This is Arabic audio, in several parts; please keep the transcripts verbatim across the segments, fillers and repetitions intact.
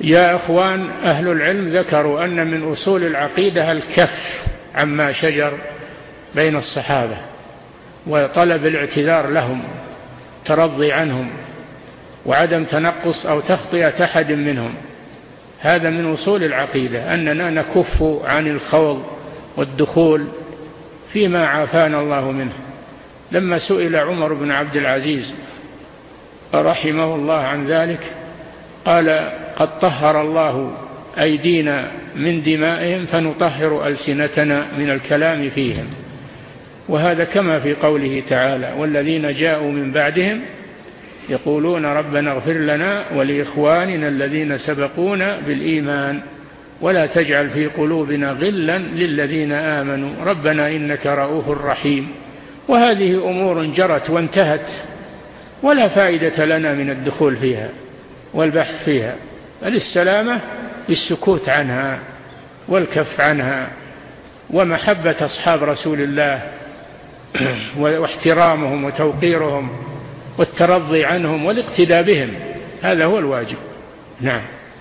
يا أخوان، أهل العلم ذكروا أن من أصول العقيدة الكف عما شجر بين الصحابة وطلب الاعتذار لهم، ترضي عنهم، وعدم تنقص أو تخطئة أحد منهم. هذا من أصول العقيدة، أننا نكف عن الخوض والدخول فيما عافانا الله منه. لما سئل عمر بن عبد العزيز رحمه الله عن ذلك قال: قد طهر الله أيدينا من دمائهم فنطهر ألسنتنا من الكلام فيهم. وهذا كما في قوله تعالى: والذين جاءوا من بعدهم يقولون ربنا اغفر لنا ولإخواننا الذين سبقونا بالإيمان ولا تجعل في قلوبنا غلا للذين آمنوا ربنا إنك رؤوف رحيم. وهذه أمور جرت وانتهت ولا فائدة لنا من الدخول فيها والبحث فيها، بل السلامة بالسكوت عنها والكف عنها، ومحبة أصحاب رسول الله واحترامهم وتوقيرهم والترضي عنهم والاقتداء بهم، هذا هو الواجب. نعم.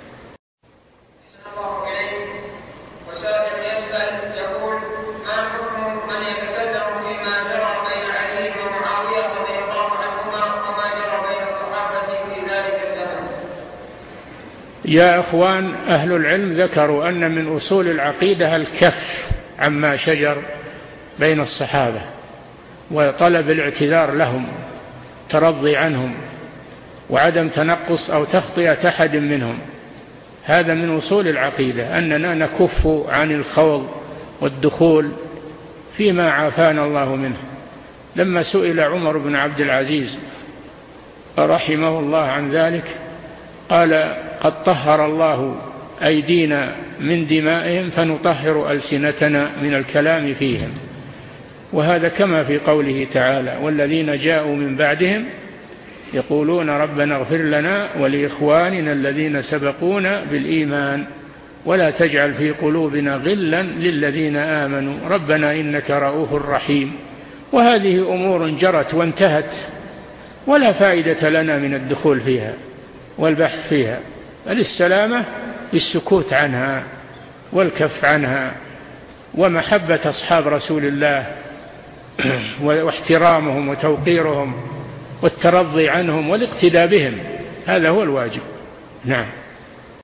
يا أخوان، أهل العلم ذكروا أن من أصول العقيدة الكف عما شجر بين الصحابة وطلب الاعتذار لهم، ترضي عنهم، وعدم تنقص أو تخطئة أحد منهم. هذا من أصول العقيدة، أننا نكف عن الخوض والدخول فيما عافانا الله منه. لما سئل عمر بن عبد العزيز رحمه الله عن ذلك قال: قد طهر الله أيدينا من دمائهم فنطهر ألسنتنا من الكلام فيهم. وهذا كما في قوله تعالى: والذين جاءوا من بعدهم يقولون ربنا اغفر لنا ولإخواننا الذين سبقونا بالإيمان ولا تجعل في قلوبنا غلا للذين آمنوا ربنا إنك رؤوف رحيم. وهذه أمور جرت وانتهت ولا فائدة لنا من الدخول فيها والبحث فيها، بل السلامة بالسكوت عنها والكف عنها، ومحبة أصحاب رسول الله واحترامهم وتوقيرهم والترضي عنهم والاقتداء بهم، هذا هو الواجب. نعم.